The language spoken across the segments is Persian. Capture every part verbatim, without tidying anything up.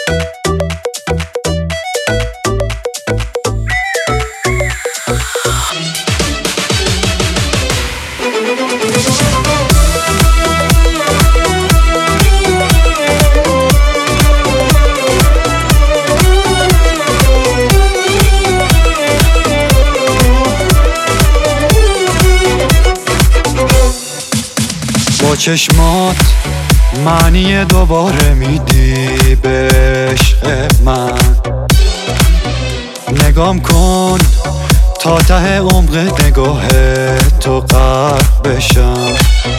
با چشمات معنی دوباره میدی به عشق من. نگام کن تا ته عمق نگاه تو غرق بشم.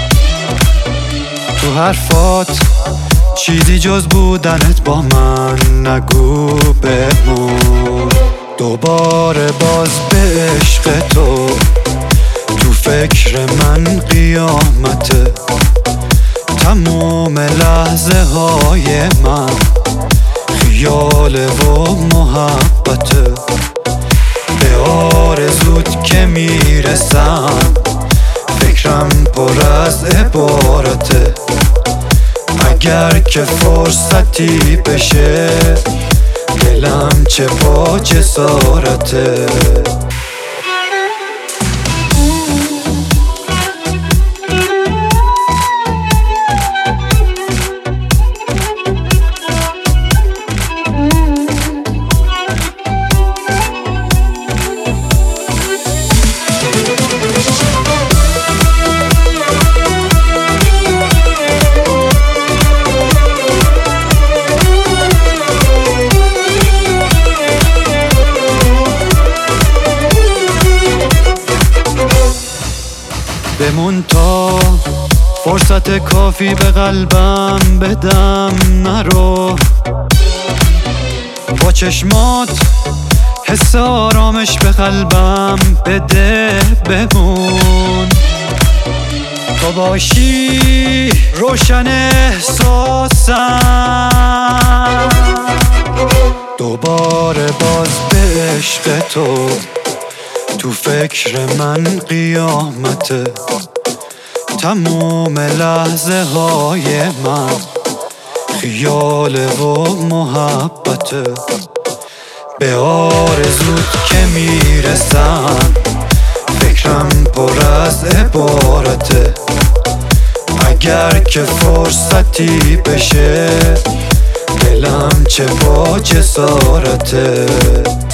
تو حرفات چیزی جز بودنت با من نگو بمون. دوباره باز به عشق تو تو فکر من قیامته. تموم لحظه های من خیال و محبته. به آرزوت که میرسم فکرم پر از عبارته. اگر که فرصتی بشه دلم چه با جسارته. بمون تا فرصت کافی به قلبم بدم نرو. با چشمات حس آرامش به قلبم بده بمون. تو باشی روشن احساسم. دوباره باز به عشق تو تو فکر من قیامته. تموم لحظه های من خیال و محبته. به آرزوت که میرسم فکرم پر از عبارته. اگر که فرصتی بشه دلم چه با جسارته.